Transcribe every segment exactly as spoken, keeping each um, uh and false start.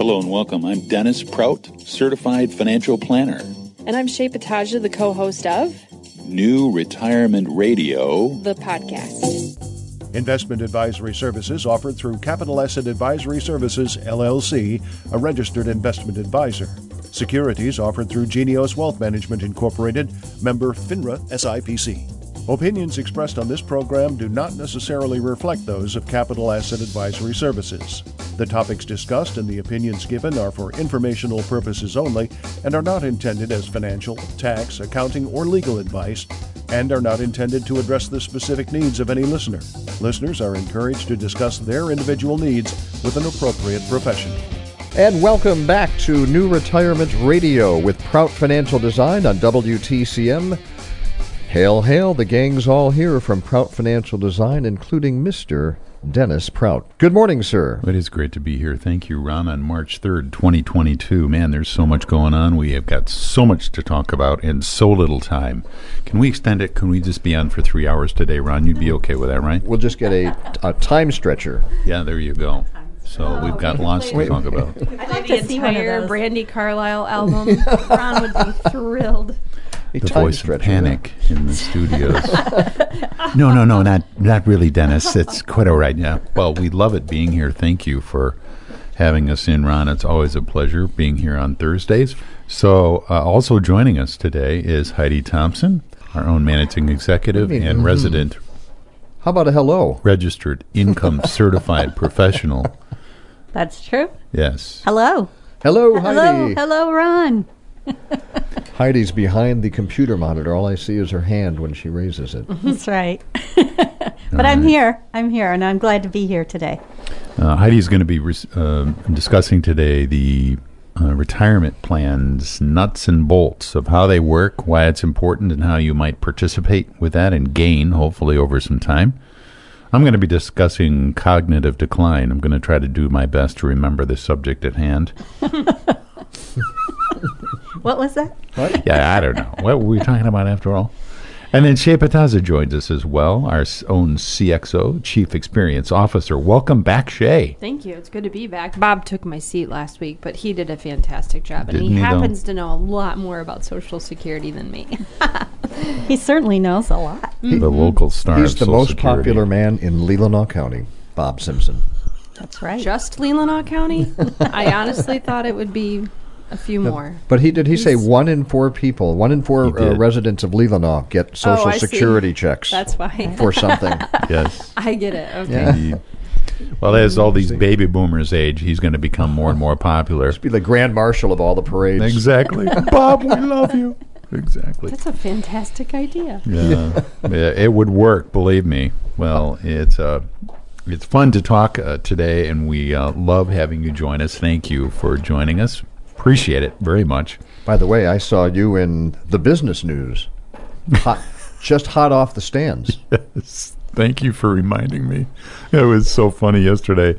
Hello and welcome. I'm Dennis Prout, Certified Financial Planner. And I'm Shay Pataja, the co-host of New Retirement Radio, the podcast. Investment advisory services offered through Capital Asset Advisory Services, L L C, a registered investment advisor. Securities offered through Genios Wealth Management Incorporated, member FINRA S I P C. Opinions expressed on this program do not necessarily reflect those of Capital Asset Advisory Services. The topics discussed and the opinions given are for informational purposes only and are not intended as financial, tax, accounting, or legal advice, and are not intended to address the specific needs of any listener. Listeners are encouraged to discuss their individual needs with an appropriate professional. And welcome back to New Retirement Radio with Prout Financial Design on W T C M. Hail, hail, the gang's all here from Prout Financial Design, including Mister Dennis Prout. Good morning, sir. It is great to be here. Thank you, Ron, on March third, twenty twenty-two. Man, there's so much going on. We have got so much to talk about and so little time. Can we extend it? Can we just be on for three hours today, Ron? You'd be okay with that, right? We'll just get a, a time stretcher. Yeah, there you go. So oh, we've got lots to talk about. I'd like to see the entire Brandy Carlisle album. Ron would be thrilled. The voice of panic in the studios. no, no, no, not not really, Dennis. It's quite all right. Yeah. Well, we love it being here. Thank you for having us in, Ron. It's always a pleasure being here on Thursdays. So uh, also joining us today is Heidi Thompson, our own managing executive and mm-hmm. resident. How about a hello? Registered income certified professional. That's true. Yes. Hello. Hello, Heidi. Hello, hello, Ron. Heidi's behind the computer monitor. All I see is her hand when she raises it. That's right. But right. I'm here. I'm here, and I'm glad to be here today. Uh, Heidi's going to be re- uh, discussing today the uh, retirement plans, nuts and bolts of how they work, why it's important, and how you might participate with that and gain, hopefully, over some time. I'm going to be discussing cognitive decline. I'm going to try to do my best to remember the subject at hand. What was that? What? Yeah, I don't know. What were we talking about after all? And then Shay Pataja joins us as well, our own C X O, Chief Experience Officer. Welcome back, Shay. Thank you. It's good to be back. Bob took my seat last week, but he did a fantastic job. Didn't and he, he happens though? to know a lot more about Social Security than me. He certainly knows a lot. Mm-hmm. The local star He's of the Social most Security. popular man in Leelanau County, Bob Simpson. That's right. Just Leelanau County? I honestly thought it would be a few No, more. But he did he He's, say one in four people, one in four uh, residents of Leelanau get Social oh, Security see. checks. That's why. For something. Yes. I get it. Okay. Yeah. He, well, as all these baby boomers age, he's going to become more and more popular. Just be the grand marshal of all the parades. Exactly. Bob, we love you. Exactly. That's a fantastic idea. Yeah. Yeah, it would work, believe me. Well, it's uh, it's fun to talk uh, today, and we uh, love having you join us. Thank you for joining us. Appreciate it very much. By the way, I saw you in the business news. Hot, just hot off the stands. Yes. Thank you for reminding me. It was so funny yesterday.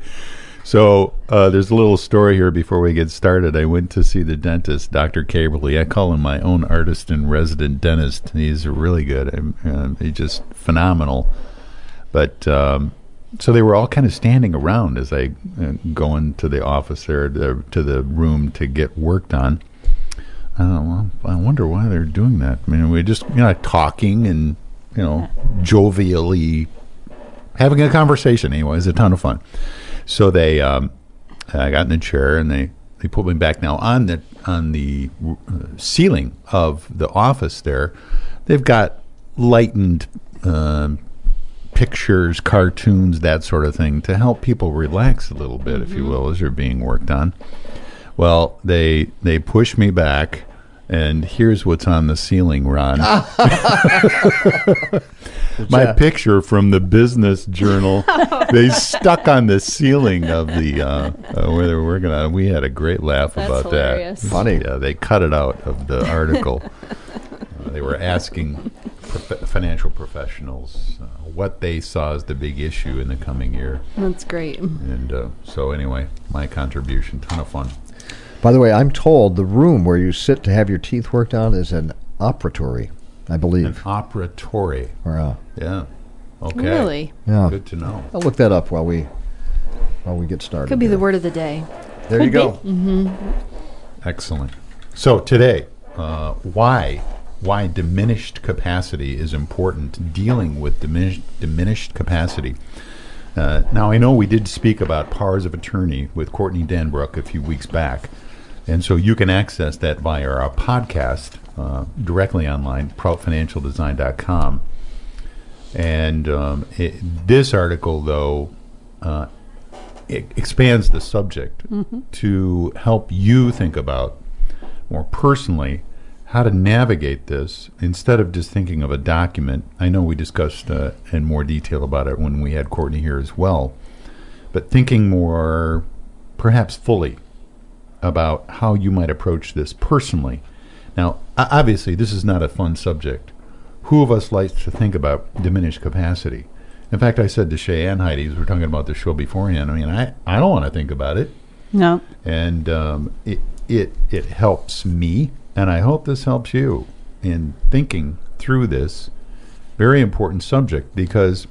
So uh, there's a little story here before we get started. I went to see the dentist, Doctor Caberly. I call him my own artist and resident dentist. He's really good. Uh, he's just phenomenal. But um, so they were all kind of standing around as I uh, go into the office there, to, to the room to get work done. Uh, well, I wonder why they're doing that. I mean, we're just, you know, talking and, you know, jovially having a conversation. Anyway, it was a ton of fun. So they, um, I got in the chair and they, they put me back. Now on the on the uh, ceiling of the office there, they've got lightened uh, pictures, cartoons, that sort of thing to help people relax a little bit, mm-hmm. if you will, as they're being worked on. Well, they they push me back, and here's what's on the ceiling, Ron. My that? picture from the Business Journal. They stuck on the ceiling of the uh, uh, where they were working on. We had a great laugh That's about hilarious. that. Funny. Yeah, they cut it out of the article. uh, they were asking prof- financial professionals uh, what they saw as the big issue in the coming year. That's great. And uh, so anyway, my contribution, ton of fun. By the way, I'm told the room where you sit to have your teeth worked on is an operatory, I believe. An operatory. Or, uh, yeah. Okay. Really? Yeah. Good to know. I'll look that up while we while we get started. Could be here. the word of the day. There Could you go. be. Mm-hmm. Excellent. So today, uh, why why diminished capacity is important, dealing with diminished, diminished capacity. Uh, now, I know we did speak about powers of attorney with Courtney Danbrook a few weeks back, and so you can access that via our podcast uh, directly online, prout financial design dot com. And um, it, this article, though, uh, it expands the subject mm-hmm. to help you think about more personally how to navigate this instead of just thinking of a document. I know we discussed uh, in more detail about it when we had Courtney here as well, but thinking more perhaps fully about how you might approach this personally. Now, obviously, this is not a fun subject. Who of us likes to think about diminished capacity? In fact, I said to Shay and Heidi, as we were talking about the show beforehand, I mean, I, I don't want to think about it. No. And um, it, it it helps me, and I hope this helps you in thinking through this very important subject, because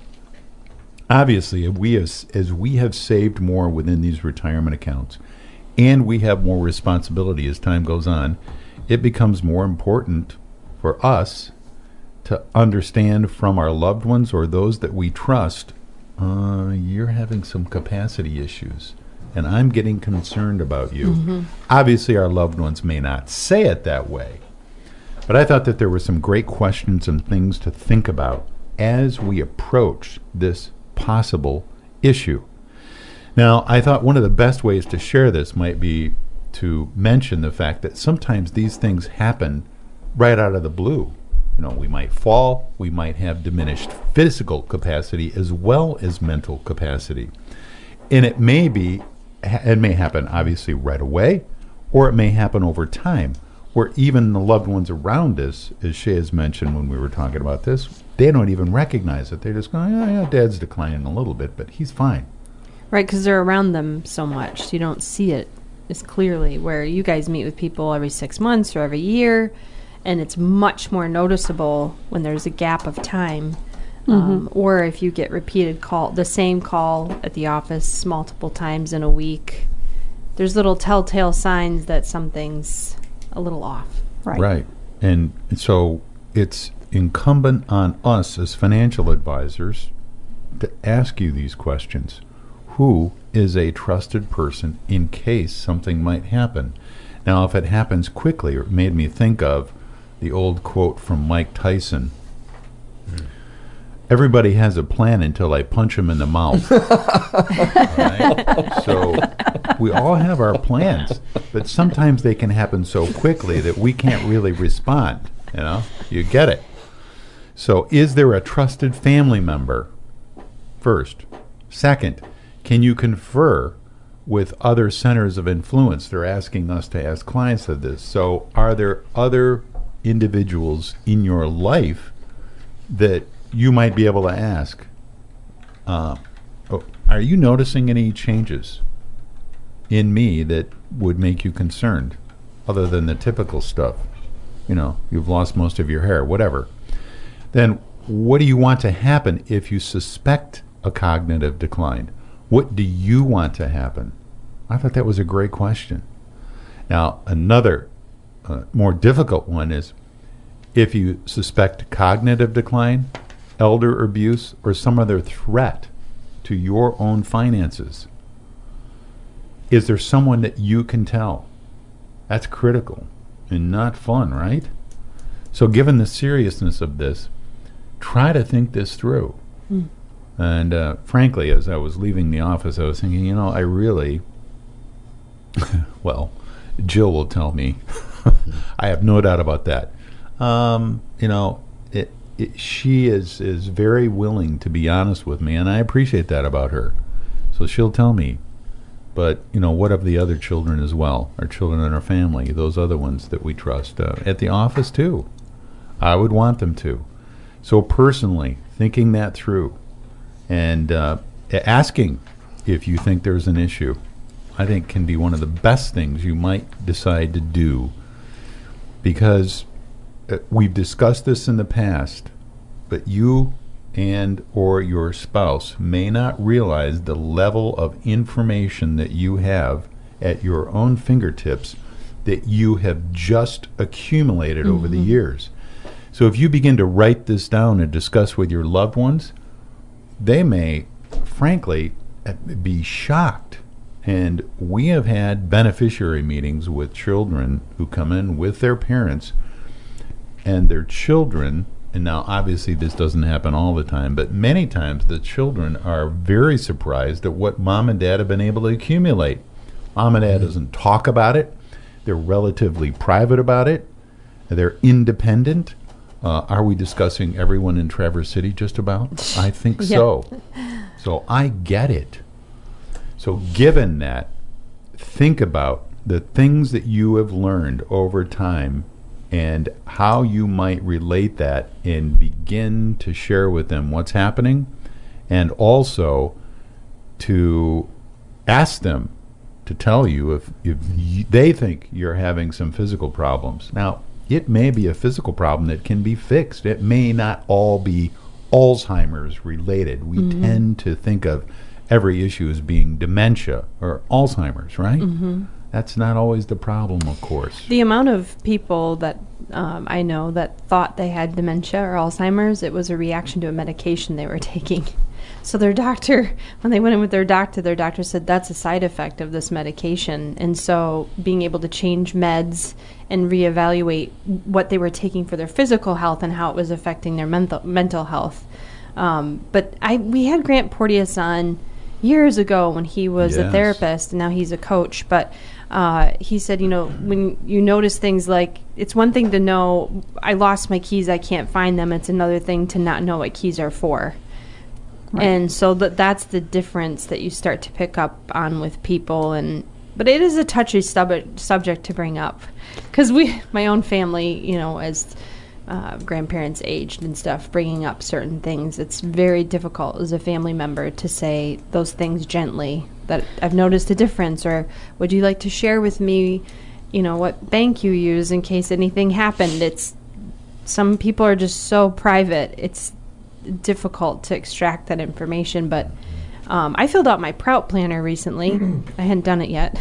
obviously, if we as, as we have saved more within these retirement accounts, and we have more responsibility as time goes on, it becomes more important for us to understand from our loved ones or those that we trust, uh, you're having some capacity issues, and I'm getting concerned about you. Mm-hmm. Obviously, our loved ones may not say it that way, but I thought that there were some great questions and things to think about as we approach this possible issue. Now, I thought one of the best ways to share this might be to mention the fact that sometimes these things happen right out of the blue. You know, we might fall, we might have diminished physical capacity as well as mental capacity. And it may be, it may happen obviously right away, or it may happen over time, where even the loved ones around us, as Shay has mentioned when we were talking about this, they don't even recognize it. They're just going, oh, yeah, Dad's declining a little bit, but he's fine. Right, because they're around them so much, so you don't see it as clearly, where you guys meet with people every six months or every year, and it's much more noticeable when there's a gap of time. Mm-hmm. Um, or if you get repeated call, the same call at the office multiple times in a week, there's little telltale signs that something's a little off. Right. Right. And so it's incumbent on us as financial advisors to ask you these questions. Who is a trusted person in case something might happen? Now, if it happens quickly, it made me think of the old quote from Mike Tyson. Mm. Everybody has a plan until I punch him in the mouth. Right? So we all have our plans, but sometimes they can happen so quickly that we can't really respond. You know, you get it. So is there a trusted family member? First. Second, can you confer with other centers of influence? They're asking us to ask clients of this. So are there other individuals in your life that you might be able to ask, uh, oh, are you noticing any changes in me that would make you concerned, other than the typical stuff? You know, you've lost most of your hair, whatever. Then what do you want to happen if you suspect a cognitive decline? What do you want to happen? I thought that was a great question. Now, another uh, more difficult one is, if you suspect cognitive decline, elder abuse, or some other threat to your own finances, is there someone that you can tell? That's critical and not fun, right? So given the seriousness of this, try to think this through. Mm. And uh, frankly, as I was leaving the office, I was thinking, you know, I really, well, Jill will tell me. I have no doubt about that. Um, you know, it, it, she is, is very willing to be honest with me, and I appreciate that about her. So she'll tell me. But, you know, what of the other children as well? Our children in our family, those other ones that we trust. Uh, at the office, too. I would want them to. So personally, thinking that through, and uh, asking if you think there's an issue, I think can be one of the best things you might decide to do, because uh, we've discussed this in the past, but you and or your spouse may not realize the level of information that you have at your own fingertips that you have just accumulated mm-hmm. over the years. So if you begin to write this down and discuss with your loved ones, they may, frankly, be shocked. And we have had beneficiary meetings with children who come in with their parents, and their children, and now obviously this doesn't happen all the time, but many times the children are very surprised at what mom and dad have been able to accumulate. Mom and dad mm-hmm. doesn't talk about it. They're relatively private about it. They're independent. Uh, are we discussing everyone in Traverse City just about? I think yeah. so. So I get it. So given that, think about the things that you have learned over time and how you might relate that and begin to share with them what's happening, and also to ask them to tell you if, if y- they think you're having some physical problems. Now, it may be a physical problem that can be fixed. It may not all be Alzheimer's related. We mm-hmm. tend to think of every issue as being dementia or Alzheimer's, right? Mm-hmm. That's not always the problem, of course. The amount of people that um, I know that thought they had dementia or Alzheimer's, it was a reaction to a medication they were taking. So their doctor, when they went in with their doctor, their doctor said that's a side effect of this medication. And so being able to change meds and reevaluate what they were taking for their physical health and how it was affecting their mental mental health. Um, but I we had Grant Porteous on years ago when he was yes. a therapist, and now he's a coach. But uh, he said, you know, when you notice things like, it's one thing to know, I lost my keys, I can't find them. It's another thing to not know what keys are for. Right. And so that that's the difference that you start to pick up on with people. And but it is a touchy sub- subject to bring up, because we, my own family, you know, as uh, grandparents aged and stuff, bringing up certain things, it's very difficult as a family member to say those things gently, that I've noticed a difference, or would you like to share with me, you know, what bank you use in case anything happened. It's, some people are just so private. It's difficult to extract that information. But um, I filled out my Prout Planner recently. I hadn't done it yet.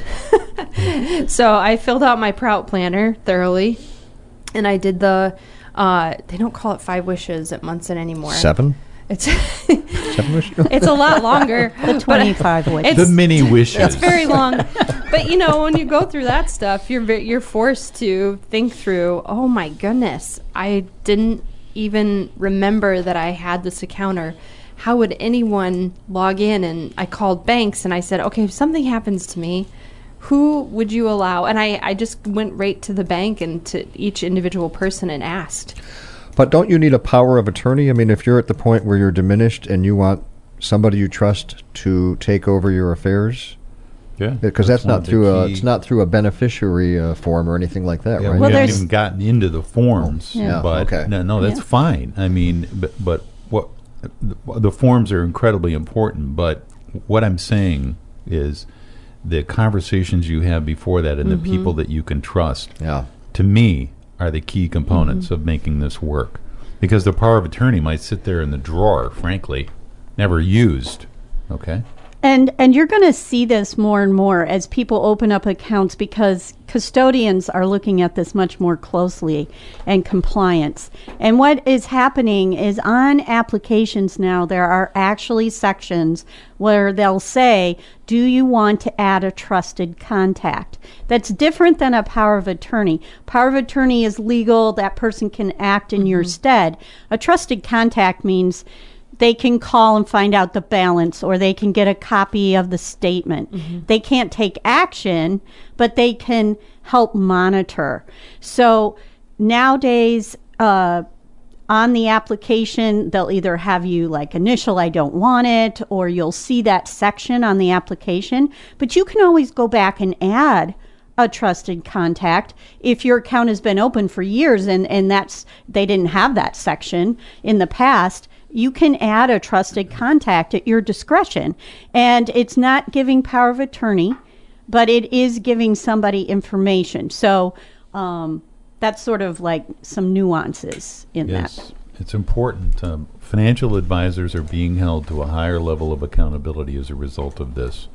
So I filled out my Prout Planner thoroughly, and I did the, uh, they don't call it five wishes at Munson anymore. Seven? It's Seven wishes? It's a lot longer. The twenty-five wishes. The mini wishes. It's very long. But, you know, when you go through that stuff, you're ve- you're forced to think through, oh, my goodness, I didn't even remember that I had this account, or how would anyone log in? And I called banks and I said, okay, if something happens to me, who would you allow? And I, I just went right to the bank and to each individual person and asked. But don't you need a power of attorney? I mean, if you're at the point where you're diminished and you want somebody you trust to take over your affairs, yeah, because that's, that's not through a it's not through a beneficiary uh, form or anything like that, yeah, right? We well, haven't even gotten into the forms, yeah. but okay. no, no, that's yeah. fine. I mean, but, but what the, the forms are incredibly important. But what I'm saying is the conversations you have before that and mm-hmm. the people that you can trust, yeah. to me, are the key components mm-hmm. of making this work. Because the power of attorney might sit there in the drawer, frankly, never used. Okay. And and you're going to see this more and more as people open up accounts, because custodians are looking at this much more closely, and compliance. And what is happening is on applications now, there are actually sections where they'll say, do you want to add a trusted contact? That's different than a power of attorney. Power of attorney is legal. That person can act in mm-hmm. your stead. A trusted contact means they can call and find out the balance, or they can get a copy of the statement. Mm-hmm. They can't take action, but they can help monitor. So nowadays, uh, on the application, they'll either have you like initial, I don't want it, or you'll see that section on the application. But you can always go back and add a trusted contact if your account has been open for years and, and that's they didn't have that section in the past. You can add a trusted contact at your discretion. And it's not giving power of attorney, but it is giving somebody information. So um, that's sort of like some nuances in yes, that. It's important. Um, financial advisors are being held to a higher level of accountability as a result of this.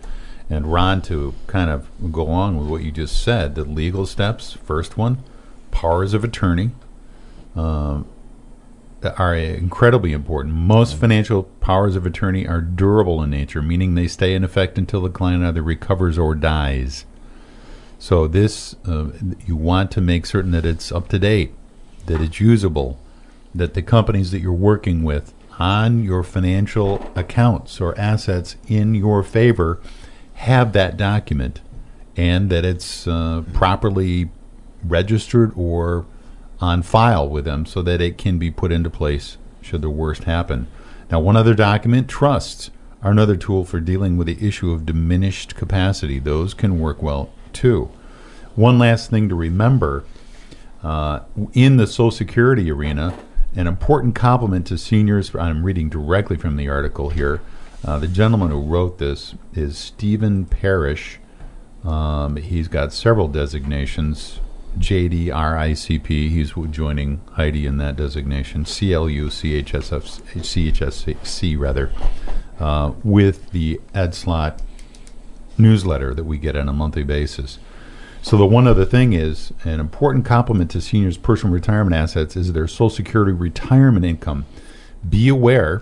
And Ron, to kind of go along with what you just said, the legal steps, first one, powers of attorney, um, are incredibly important. Most financial powers of attorney are durable in nature, meaning they stay in effect until the client either recovers or dies. So this, uh, you want to make certain that it's up to date, that it's usable, that the companies that you're working with on your financial accounts or assets in your favor have that document, and that it's uh, properly registered or on file with them so that it can be put into place should the worst happen. Now, one other document, trusts, are another tool for dealing with the issue of diminished capacity. Those can work well, too. One last thing to remember, uh, in the Social Security arena, an important compliment to seniors, I'm reading directly from the article here, uh, the gentleman who wrote this is Stephen Parrish. Um, he's got several designations, J D, R I C P, he's joining Heidi in that designation, C L U, C H S F, C H S C rather, uh, with the EdSlot newsletter that we get on a monthly basis. So the one other thing is, an important complement to seniors' personal retirement assets is their Social Security retirement income. Be aware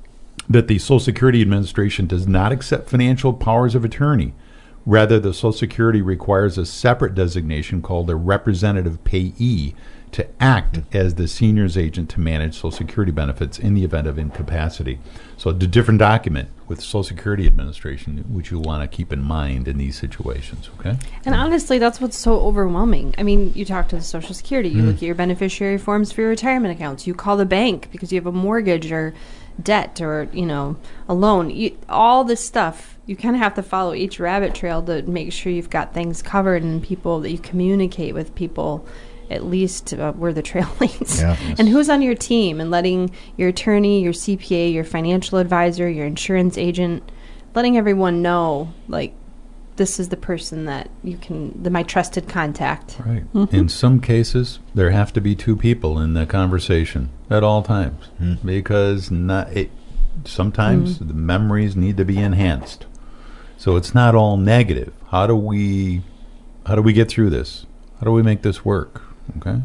that the Social Security Administration does not accept financial powers of attorney. Rather, the Social Security requires a separate designation called a representative payee to act as the senior's agent to manage Social Security benefits in the event of incapacity. So it's a different document with Social Security Administration, which you want to keep in mind in these situations, okay? And honestly, that's what's so overwhelming. I mean, you talk to the Social Security, you Mm. look at your beneficiary forms for your retirement accounts, you call the bank because you have a mortgage or debt or, you know, a loan. You, all this stuff, you kind of have to follow each rabbit trail to make sure you've got things covered, and people that you communicate with people at least uh, where the trail leads. Yeah. And who's on your team, and letting your attorney, your C P A, your financial advisor, your insurance agent, letting everyone know, like, this is the person that you can, the, my trusted contact. Right. In some cases, there have to be two people in the conversation at all times, Mm. because not it, sometimes Mm. the memories need to be enhanced. So it's not all negative. How do we how do we get through this? How do we make this work? Okay.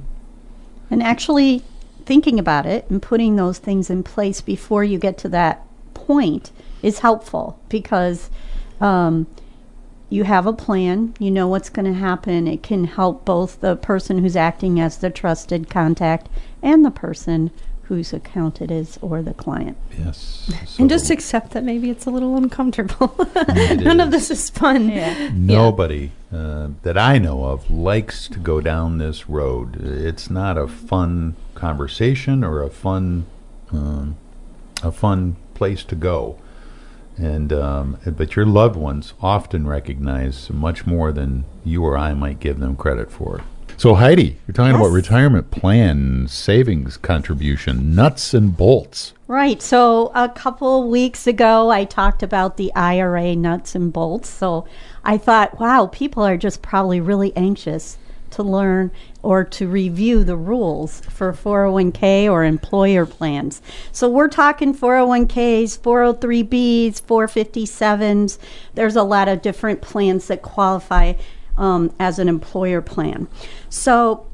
And actually thinking about it and putting those things in place before you get to that point is helpful, because um, you have a plan, you know what's going to happen. It can help both the person who's acting as the trusted contact and the person whose account it is, or the client. Yes. And just So accept that maybe it's a little uncomfortable. It None of is. this is fun. Yeah. nobody uh, that I know of likes to go down this road. It's not a fun conversation or a fun um, a fun place to go. And um, but your loved ones often recognize much more than you or I might give them credit for. So Heidi, you're talking about Yes. retirement plan, savings contribution, nuts and bolts. Right. So a couple weeks ago, I talked about the I R A nuts and bolts. So I thought, wow, people are just probably really anxious to learn or to review the rules for four oh one k or employer plans. So we're talking four oh one k's, four oh three b's, four fifty-sevens. There's a lot of different plans that qualify um, as an employer plan. So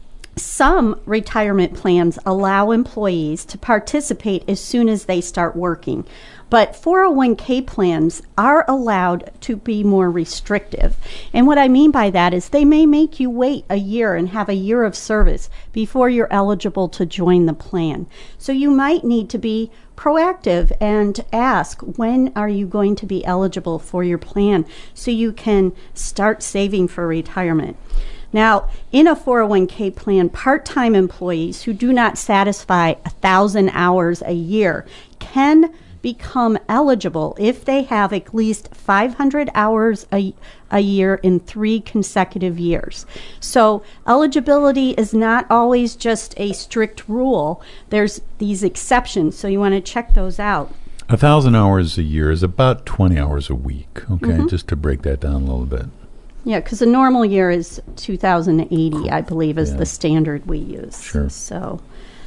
some retirement plans allow employees to participate as soon as they start working, but four oh one k plans are allowed to be more restrictive. And what I mean by that is they may make you wait a year and have a year of service before you're eligible to join the plan. So you might need to be proactive and ask, when are you going to be eligible for your plan, so you can start saving for retirement. Now, in a four oh one k plan, part-time employees who do not satisfy one thousand hours a year can become eligible if they have at least five hundred hours a, a year in three consecutive years. So eligibility is not always just a strict rule. There's these exceptions, so you want to check those out. A thousand hours a year is about twenty hours a week. Okay, just to break that down a little bit. Yeah, because a normal year is two thousand eighty, I believe, is Yeah. the standard we use. Sure. So,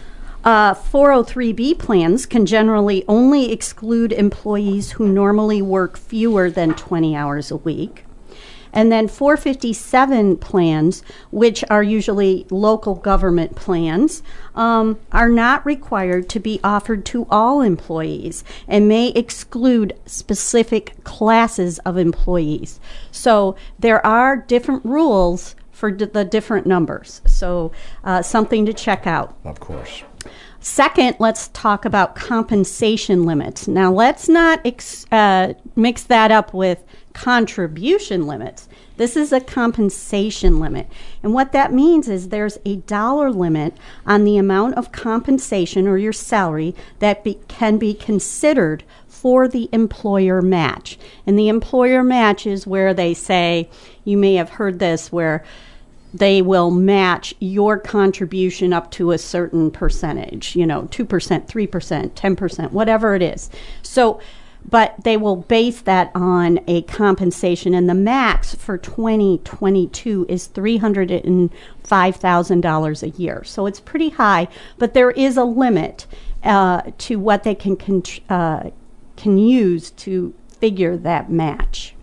Uh, four oh three B plans can generally only exclude employees who normally work fewer than twenty hours a week. And then four fifty-seven plans, which are usually local government plans, um, are not required to be offered to all employees and may exclude specific classes of employees. So there are different rules for d- the different numbers. So uh, something to check out. Of course. Second, let's talk about compensation limits. Now, let's not ex- uh, mix that up with contribution limits. This is a compensation limit. And what that means is there's a dollar limit on the amount of compensation or your salary that be- can be considered for the employer match. And the employer match is where they say, you may have heard this, where they will match your contribution up to a certain percentage, you know, two percent, three percent, ten percent, whatever it is. So, but they will base that on a compensation, and the max for twenty twenty-two is three hundred five thousand dollars a year. So it's pretty high, but there is a limit uh, to what they can con- uh, can use to figure that match.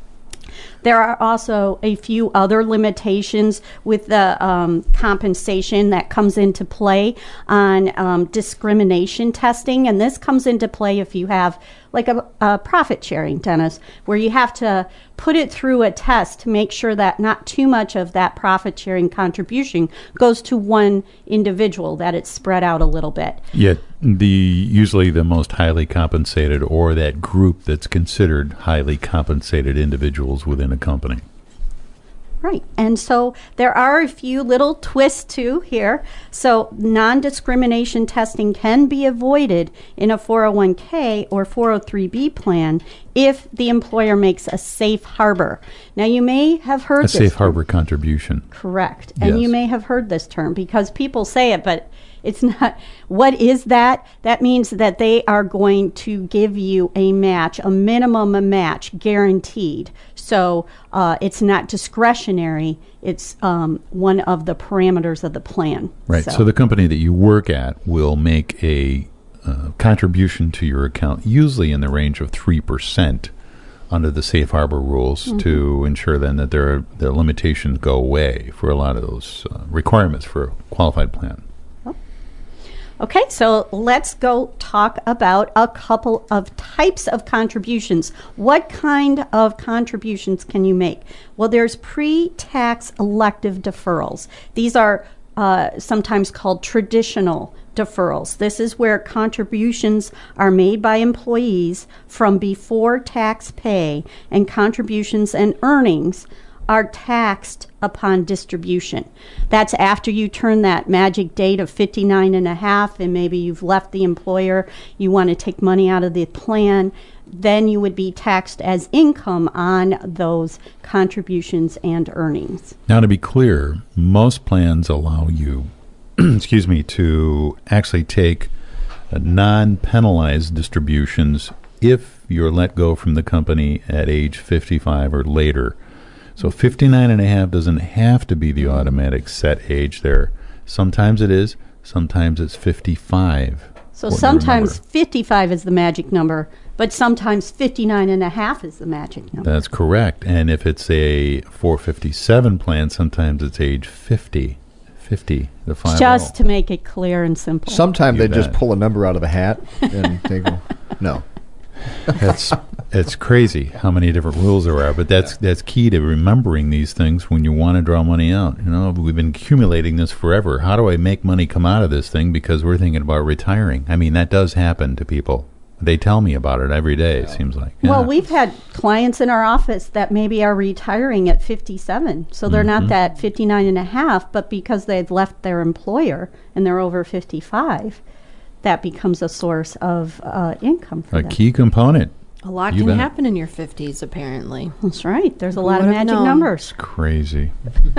There are also a few other limitations with the um, compensation that comes into play on um, discrimination testing. And this comes into play if you have like a, a profit sharing, Dennis, where you have to put it through a test to make sure that not too much of that profit sharing contribution goes to one individual, that it's spread out a little bit. Yet the usually the most highly compensated, or that group that's considered highly compensated individuals within a company. Right. And so there are a few little twists too here. So non-discrimination testing can be avoided in a four oh one k or four oh three b plan if the employer makes a safe harbor. Now, you may have heard A this safe term. harbor contribution. Correct. And you Yes. may have heard this term because people say it, but it's not. What is that? That means that they are going to give you a match, a minimum match guaranteed. So uh, it's not discretionary. It's um, one of the parameters of the plan. Right. So. the company that you work at will make a uh, contribution to your account, usually in the range of three percent under the safe harbor rules, mm-hmm. to ensure then that their their limitations go away for a lot of those uh, requirements for a qualified plan. Okay, so let's go talk about a couple of types of contributions. What kind of contributions can you make? Well, there's pre-tax elective deferrals. These are uh, sometimes called traditional deferrals. This is where contributions are made by employees from before tax pay, and contributions and earnings are taxed upon distribution. That's after you turn that magic date of fifty-nine and a half, and maybe you've left the employer, you want to take money out of the plan, then you would be taxed as income on those contributions and earnings. Now, to be clear, most plans allow you, excuse me, to actually take uh, non-penalized distributions if you're let go from the company at age fifty-five or later. So fifty-nine and a half doesn't have to be the automatic set age there. Sometimes it is, sometimes it's fifty-five. So sometimes fifty-five is the magic number, but sometimes fifty-nine and a half is the magic number. That's correct. And if it's a four fifty-seven plan, sometimes it's age fifty. fifty, the five. Just to make it clear and simple. Sometimes they bet. just pull a number out of a hat and they go, no. That's it's crazy how many different rules there are, but that's that's key to remembering these things when you want to draw money out. You know, we've been accumulating this forever. How do I make money come out of this thing because we're thinking about retiring? I mean, that does happen to people. They tell me about it every day, it seems like. Yeah. Well, we've had clients in our office that maybe are retiring at fifty-seven. So they're Mm-hmm. not that fifty-nine and a half, but because they've left their employer and they're over fifty-five, that becomes a source of uh, income for a them. key component. A lot You can bet. happen in your fifties, apparently. That's right. There's a lot Who of would have magic known? numbers. Crazy.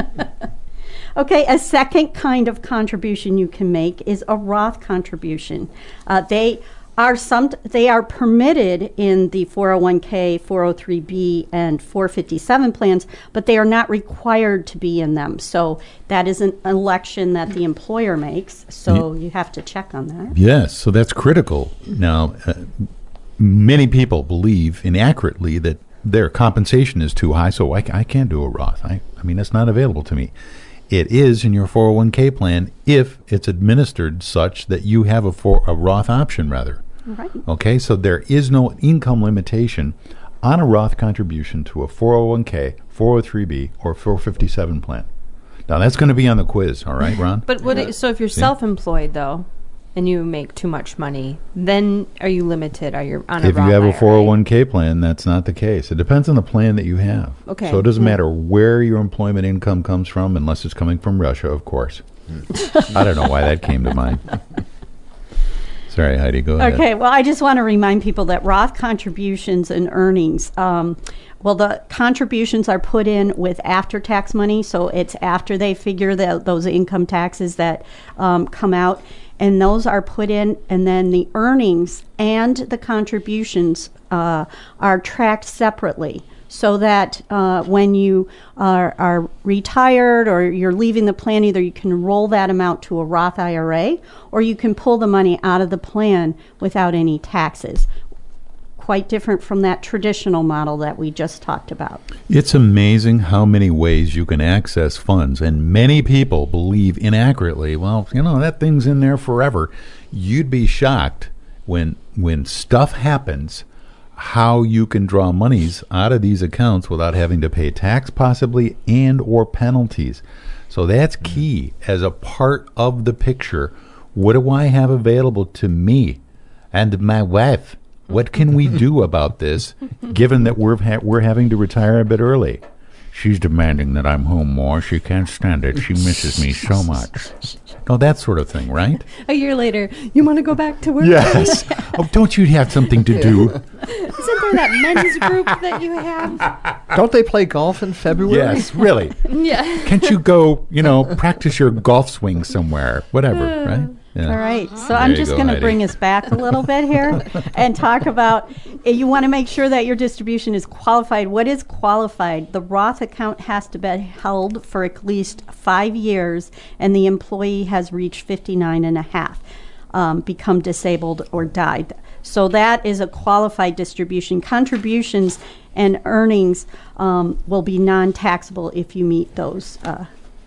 Okay, a second kind of contribution you can make is a Roth contribution. Uh, they are some they are permitted in the four oh one k, four oh three b, and four fifty-seven plans, but they are not required to be in them. So that is an election that the employer makes. So you have to check on that. Yes, so that's critical. Now, uh, many people believe inaccurately that their compensation is too high, so I, I can't do a Roth. I, I mean, it's not available to me. It is in your four oh one k plan if it's administered such that you have a, for, a Roth option, rather. Right. Okay, so there is no income limitation on a Roth contribution to a four oh one k, four oh three b, or four fifty-seven plan. Now, that's going to be on the quiz, all right, Ron? But would it, so if you're Yeah. self-employed, though, and you make too much money, then are you limited? Are you on a If you Roth have a I R A? four oh one k plan, that's not the case. It depends on the plan that you have. Okay. So it doesn't matter where your employment income comes from, unless it's coming from Russia, of course. I don't know why that came to mind. Sorry, Heidi, go ahead. Okay, well, I just want to remind people that Roth contributions and earnings, um, well, the contributions are put in with after-tax money, so it's after they figure the, those income taxes that um, come out, and those are put in, and then the earnings and the contributions uh, are tracked separately. So that uh, when you are, are retired or you're leaving the plan, either you can roll that amount to a Roth I R A or you can pull the money out of the plan without any taxes. Quite different from that traditional model that we just talked about. It's amazing how many ways you can access funds, and many people believe inaccurately, well, you know, that thing's in there forever. You'd be shocked when when stuff happens, how you can draw monies out of these accounts without having to pay tax possibly and or penalties. So that's key as a part of the picture. What do I have available to me and my wife? What can we do about this, given that we're ha- we're having to retire a bit early? She's demanding that I'm home more. She can't stand it. She misses me so much. Oh, that sort of thing, right? A year later, you want to go back to work? Yes. Oh, don't you have something to do? Isn't there that men's group that you have? Don't they play golf in February? Yes, really. Yeah. Can't you go, you know, practice your golf swing somewhere? Whatever, right? Yeah. All right, so There I'm you just go, going to Heidi. bring us back a little bit here and talk about, uh, you want to make sure that your distribution is qualified. What is qualified? The Roth account has to be held for at least five years and the employee has reached fifty-nine and a half, um, become disabled or died. So that is a qualified distribution. Contributions and earnings um, will be non-taxable if you meet those uh,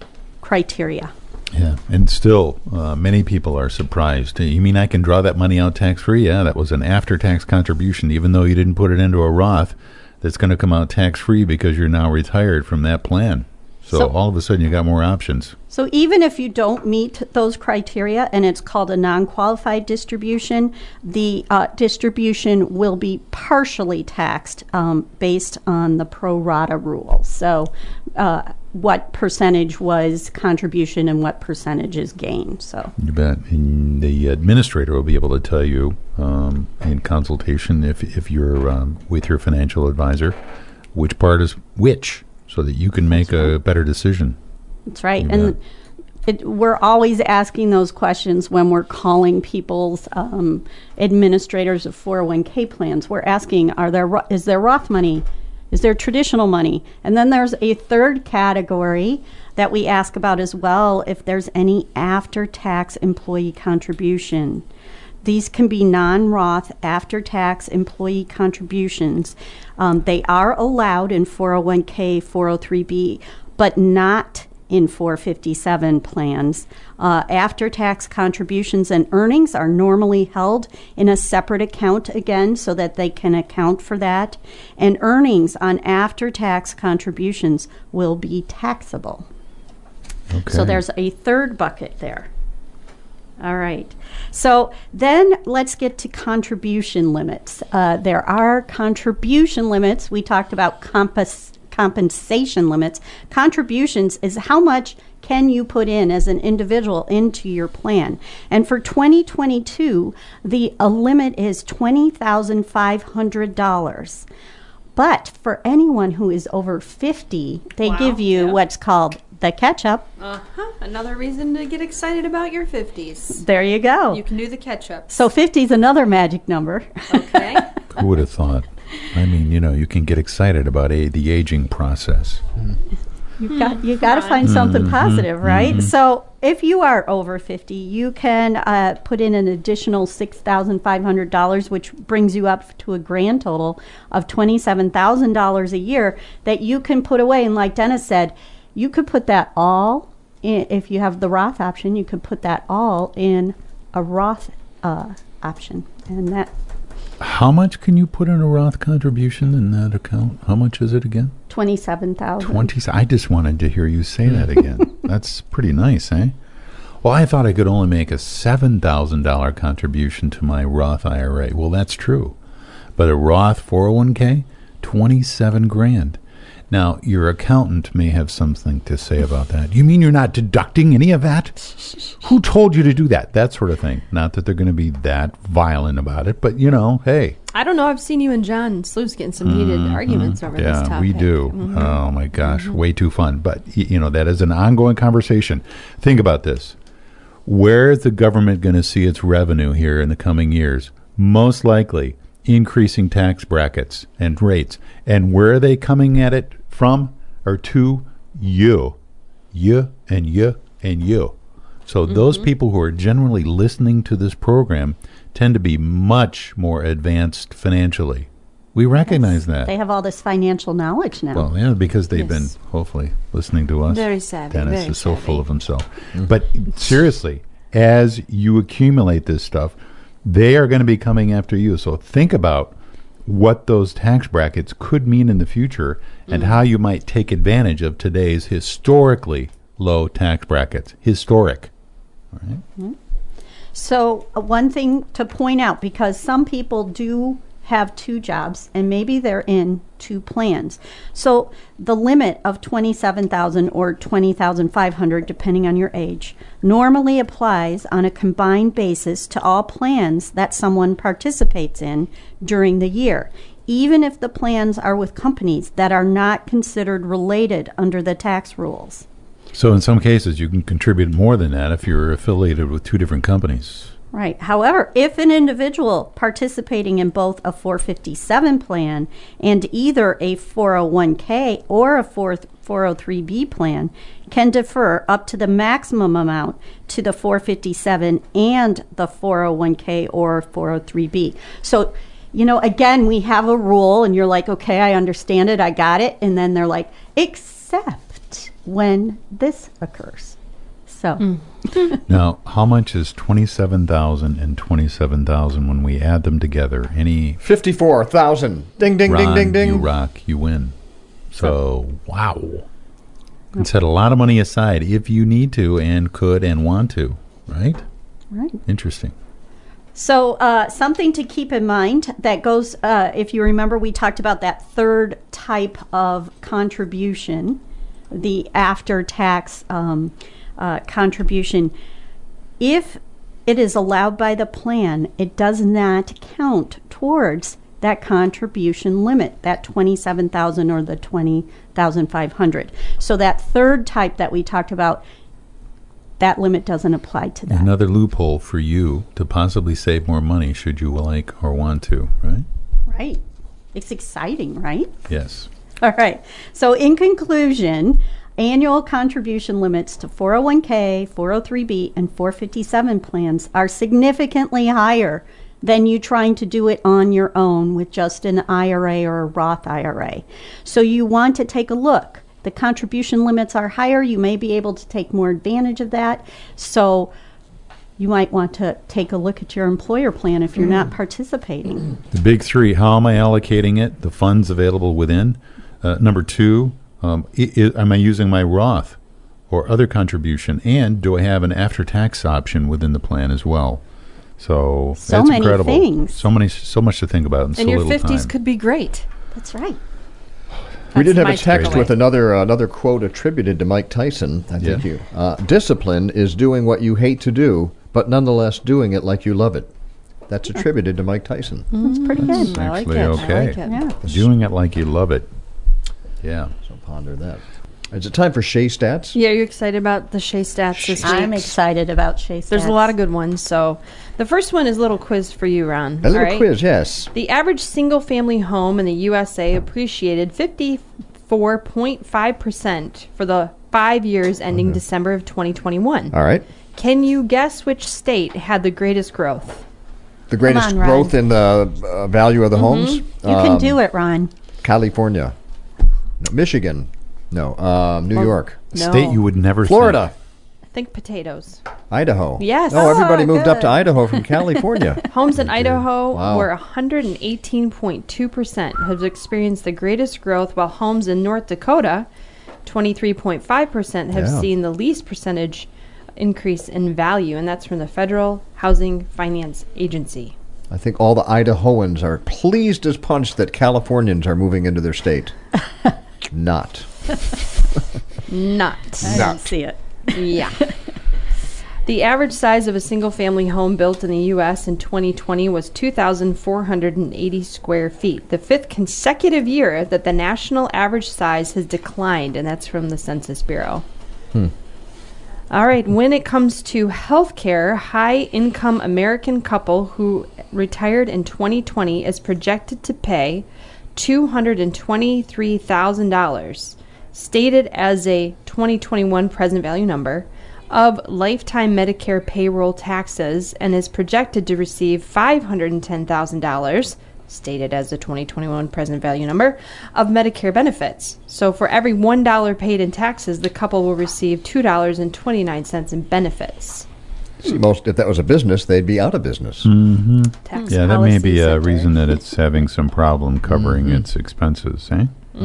criteria. Yeah, and still, uh, many people are surprised. You mean I can draw that money out tax-free? Yeah, that was an after-tax contribution, even though you didn't put it into a Roth, that's going to come out tax-free because you're now retired from that plan. So, So- all of a sudden, you got more options. So even if you don't meet those criteria, and it's called a non-qualified distribution, the uh, distribution will be partially taxed um, based on the pro rata rule. So uh, what percentage was contribution and what percentage is gain. So You bet. And the administrator will be able to tell you um, in consultation if, if you're um, with your financial advisor which part is which, so that you can make a better decision. that's right. You And it, we're always asking those questions when we're calling people's um, administrators of four oh one k plans. We're asking, are there Ro- is there Roth money? Is there traditional money? And then there's a third category that we ask about as well, if there's any after-tax employee contribution. These can be non-Roth after-tax employee contributions. Um, they are allowed in four oh one k, four oh three b, but not in four fifty-seven plans. Uh, after-tax contributions and earnings are normally held in a separate account again so that they can account for that. And earnings on after-tax contributions will be taxable. Okay. So there's a third bucket there. All right. So then let's get to contribution limits. Uh, there are contribution limits. We talked about compas- compensation limits. Contributions is how much can you put in as an individual into your plan. And for twenty twenty-two, the a limit is twenty thousand five hundred dollars. But for anyone who is over fifty, they Wow. give you Yeah. what's called the catch-up. Uh-huh. Another reason to get excited about your fifties. There you go. You can do the catch-up. So fifty is another magic number. Okay. Who would have thought? I mean, you know, you can get excited about a, the aging process. You've got you got to find something positive, right? So if you are over fifty, you can uh, put in an additional six thousand five hundred dollars, which brings you up to a grand total of twenty-seven thousand dollars a year that you can put away. And like Dennis said, you could put that all in, if you have the Roth option, you could put that all in a Roth uh, option. And that How much can you put in a Roth contribution in that account? How much is it again? twenty-seven thousand dollars. Twenty. I just wanted to hear you say that again. That's pretty nice, eh? Well, I thought I could only make a seven thousand dollar contribution to my Roth I R A. Well, that's true, but a Roth four oh one k, twenty-seven grand. Now, your accountant may have something to say about that. You mean you're not deducting any of that? Who told you to do that? That sort of thing. Not that they're going to be that violent about it, but, you know, hey. I don't know. I've seen you and John Sluice getting some heated Mm-hmm. arguments over this Yeah, topic. we do. Mhm. Oh, my gosh. Way too fun. But, y- you know, that is an ongoing conversation. Think about this. Where is the government going to see its revenue here in the coming years? Most likely increasing tax brackets and rates. And where are they coming at it from or to? You. You and you and you. So those people who are generally listening to this program tend to be much more advanced financially. We recognize that. They have all this financial knowledge now. Well, yeah, because they've Yes. been hopefully listening to us. Very savvy, Dennis very is so savvy. full of himself. But seriously, as you accumulate this stuff, they are going to be coming after you. So think about what those tax brackets could mean in the future and how you might take advantage of today's historically low tax brackets. Historic. All right? So uh, one thing to point out, because some people do have two jobs and maybe they're in two plans. So the limit of twenty-seven thousand or twenty thousand five hundred, depending on your age, normally applies on a combined basis to all plans that someone participates in during the year, even if the plans are with companies that are not considered related under the tax rules. So in some cases, you can contribute more than that if you're affiliated with two different companies. Right. However, if an individual participating in both a four fifty-seven plan and either a four oh one k or a four oh three b plan can defer up to the maximum amount to the four fifty-seven and the four oh one k or four oh three b. So, you know, again, we have a rule and you're like, okay, I understand it, I got it. And then they're like, except when this occurs. So. Now, how much is twenty-seven thousand and twenty-seven thousand when we add them together? Any fifty-four thousand. Ding, ding, Ron, ding, ding, ding. you rock, you win. So, wow. You can set a lot of money aside if you need to and could and want to, right? Right. Interesting. So uh, something to keep in mind that goes, uh, if you remember, we talked about that third type of contribution, the after-tax um, uh, contribution. If it is allowed by the plan, it does not count towards that contribution limit, that twenty-seven thousand or the twenty thousand five hundred. So that third type that we talked about, that limit doesn't apply to that. Another loophole for you to possibly save more money should you like or want to, right? Right. It's exciting, right? Yes. All right. So in conclusion, annual contribution limits to four oh one k, four oh three b, and four fifty-seven plans are significantly higher than you trying to do it on your own with just an I R A or a Roth I R A. So you want to take a look. The contribution limits are higher. You may be able to take more advantage of that. So you might want to take a look at your employer plan if you're not participating. The big three, how am I allocating it? The funds available within. Uh, number two, um, I, I, am I using my Roth or other contribution? And do I have an after-tax option within the plan as well? So, So that's many incredible. things. So many, so much to think about in so And your little fifties time. could be great. That's right. We did That's have my a text takeaway. with another uh, another quote attributed to Mike Tyson. I think Yeah. you. Uh, Discipline is doing what you hate to do, but nonetheless doing it like you love it. That's attributed to Mike Tyson. That's pretty good. I like Actually, it. okay. I like it. Yeah. Doing it like you love it. Yeah. So ponder that. Is it time for Shea Stats? Yeah, you're excited about the Shea Stats this week? I'm excited about Shea Stats. There's a lot of good ones. So the first one is a little quiz for you, Ron. A little all right? quiz, yes. The average single-family home in the U S A appreciated fifty-four point five percent for the five years ending Mm-hmm. December of twenty twenty-one. All right. Can you guess which state had the greatest growth? The greatest on, Ron. growth in the uh, value of the homes? You can do it, Ron. California. No, Michigan. No. Um, New Well, York. No. State you would never Florida. Think potatoes. Idaho. Yes. Oh, everybody Oh, moved up good. to Idaho from California. Homes in Idaho Wow. were one hundred eighteen point two percent have experienced the greatest growth, while homes in North Dakota, twenty-three point five percent, have Yeah. seen the least percentage increase in value, and that's from the Federal Housing Finance Agency. I think all the Idahoans are pleased as punch that Californians are moving into their state. Not. Not. I didn't see it. Yeah. The average size of a single-family home built in the U S in twenty twenty was two thousand four hundred eighty square feet, the fifth consecutive year that the national average size has declined, and that's from the Census Bureau. Hmm. All right, when it comes to health care, high-income American couple who retired in twenty twenty is projected to pay two hundred twenty-three thousand dollars, stated as a twenty twenty-one present value number, of lifetime Medicare payroll taxes, and is projected to receive five hundred ten thousand dollars, stated as a twenty twenty-one present value number, of Medicare benefits. So for every one dollar paid in taxes, the couple will receive two dollars and twenty-nine cents in benefits. See, most if that was a business, they'd be out of business. Mm-hmm. Tax Yeah, that may be Policy a Center. reason that it's having some problem covering its expenses, eh?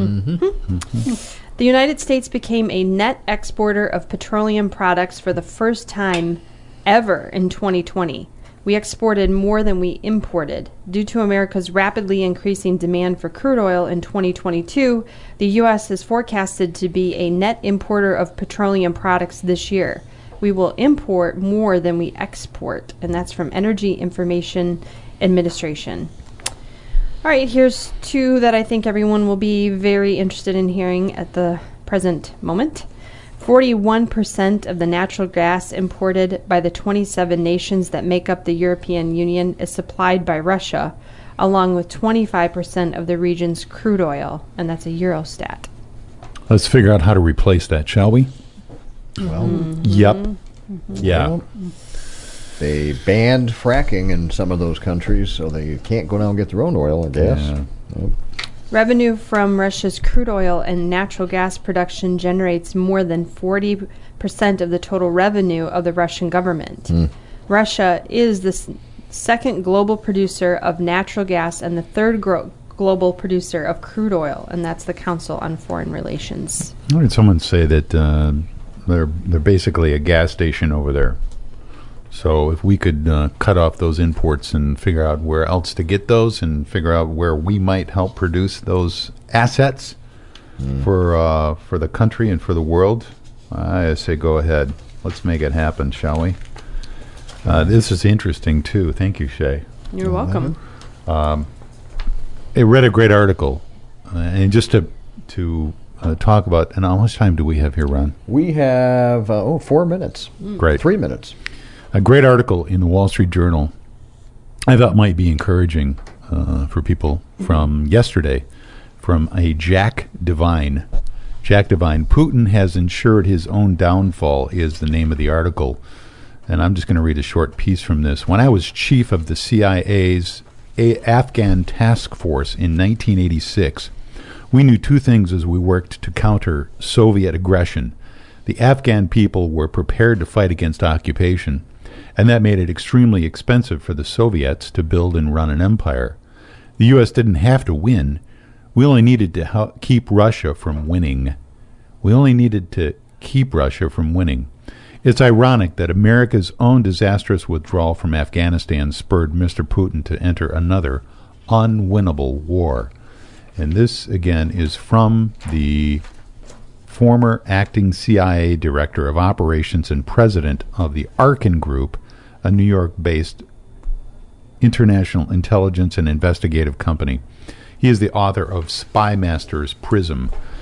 The United States became a net exporter of petroleum products for the first time ever in twenty twenty. We exported more than we imported. Due to America's rapidly increasing demand for crude oil in twenty twenty-two, the U S is forecasted to be a net importer of petroleum products this year. We will import more than we export, and that's from Energy Information Administration. All right, here's two that I think everyone will be very interested in hearing at the present moment. forty-one percent of the natural gas imported by the twenty-seven nations that make up the European Union is supplied by Russia, along with twenty-five percent of the region's crude oil, and that's a Eurostat. Let's figure out how to replace that, shall we? Well, Yep. Yeah. well, they banned fracking in some of those countries, so they can't go down and get their own oil, I guess. Yeah. Well, Revenue from Russia's crude oil and natural gas production generates more than forty percent of the total revenue of the Russian government. Russia is the s- second global producer of natural gas and the third gro- global producer of crude oil, and that's the Council on Foreign Relations. I heard someone say that uh, they're they're basically a gas station over there. So if we could uh, cut off those imports and figure out where else to get those, and figure out where we might help produce those assets for uh, for the country and for the world, I say go ahead. Let's make it happen, shall we? Uh, this is interesting too. Thank you, Shay. You're welcome. I read a great article, uh, and just to to uh, talk about. And how much time do we have here, Ron? we have, uh, oh, four minutes. Great. Three minutes. A great article in the Wall Street Journal I thought might be encouraging uh, for people from yesterday, from a Jack Devine. Jack Devine, Putin has ensured his own downfall is the name of the article. And I'm just going to read a short piece from this. When I was chief of the C I A's a- Afghan task force in nineteen eighty-six, we knew two things as we worked to counter Soviet aggression. The Afghan people were prepared to fight against occupation, and that made it extremely expensive for the Soviets to build and run an empire. The U S didn't have to win. We only needed to help keep Russia from winning. We only needed to keep Russia from winning. It's ironic that America's own disastrous withdrawal from Afghanistan spurred Mister Putin to enter another unwinnable war. And this, again, is from the former acting C I A director of operations and president of the Arkin Group, a New York-based international intelligence and investigative company. He is the author of Spy Masters Prism.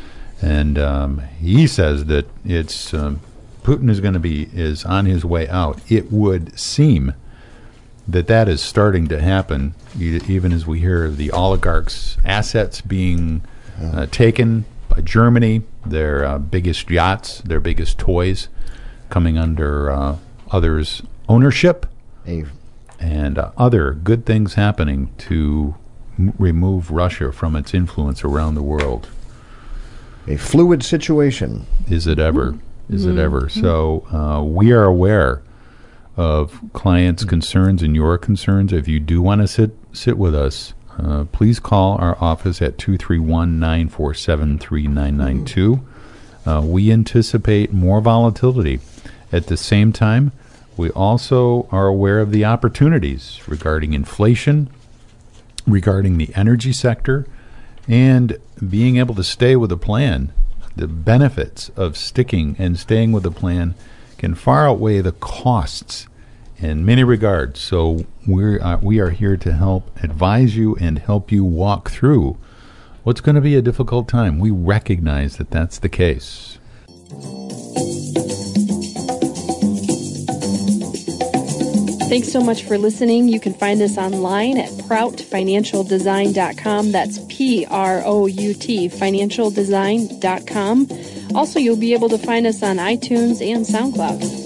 And um, he says that it's um, Putin is going to be is on his way out. It would seem that that is starting to happen, e- even as we hear of the oligarchs' assets being uh, taken by Germany, their uh, biggest yachts, their biggest toys, coming under uh, others' ownership, A and uh, other good things happening to m- remove Russia from its influence around the world. A fluid situation. Is it ever? Is it ever? So uh, we are aware of clients' concerns and your concerns. If you do want to sit sit with us, uh, please call our office at two three one, nine four seven, three nine nine two. Uh, we anticipate more volatility. At the same time, we also are aware of the opportunities regarding inflation, regarding the energy sector, and being able to stay with a plan. The benefits of sticking and staying with a plan can far outweigh the costs in many regards. So we're, uh, we are here to help advise you and help you walk through what's going to be a difficult time. We recognize that that's the case. Thanks so much for listening. You can find us online at prout financial design dot com. That's P R O U T, financial design dot com. Also, you'll be able to find us on iTunes and SoundCloud.